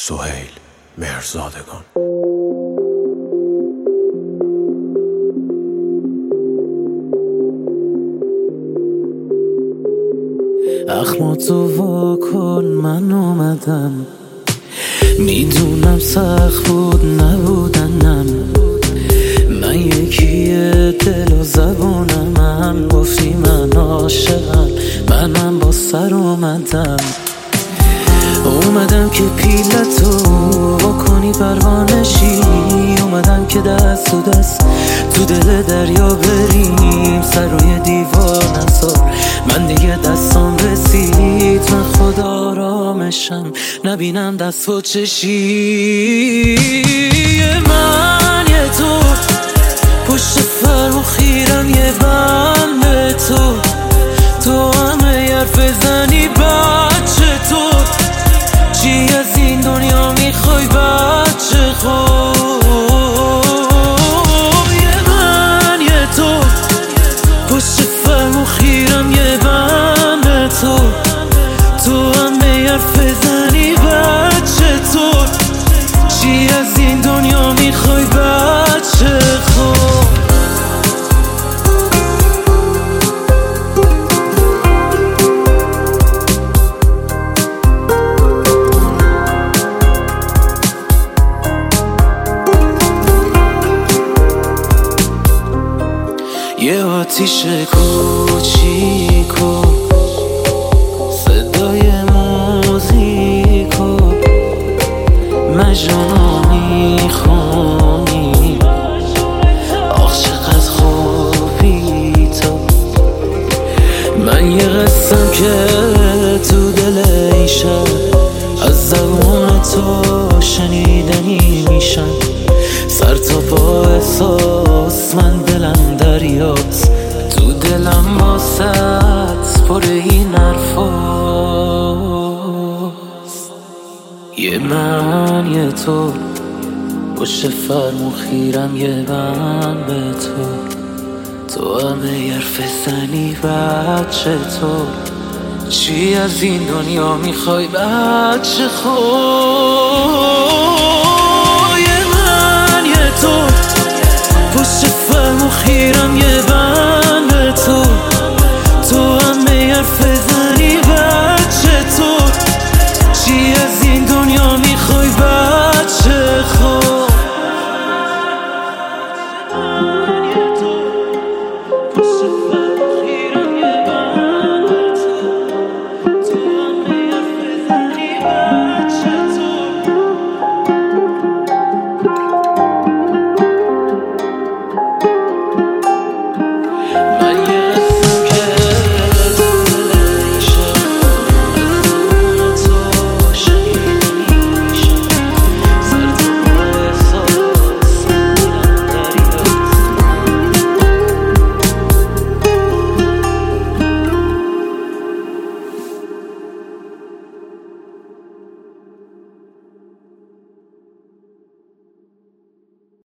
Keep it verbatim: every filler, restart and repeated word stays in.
سهیل مهرزادگان. اخماتو واکن من اومدم، میدونم سخت بود نبودنم، من یکیه دل و زبونم، من گفتی من عاشقم، منم با سر اومدم اومدم که پیلتو واکنی پروانشی، اومدم که دست تو دست تو دل دریا بریم، سر روی دیوار نذار من دیگه دستام رسید، من خدا آرامشم نبینم دست و چشی، من یه تو پشت فرمو خیرم یه بند تو، تو همه حرف زنی بچه تو، چی از این دنیا میخوای بچه خوب، یه من یه تو پشت فرمو خیرم یه بند تو، تو همه حرف زنی بچه تو، چی از این دنیا میخوای بچه خوب. یه آتیش کوچیکو صدای موزیکو مجنونو میخونی، آخ چقدر خوبی تو، من یه قصم که تو دل این شب از زبون تو شنیدنی میشن، سر تا پا احساس من دلم دریاست، تو دلم واسط پر این حرفاست، یه من یه تو پشت فرمو خیرم یه بند به تو، تو همه حرف زنی بچه تو، چی از این دنیا میخوای بچه خوب.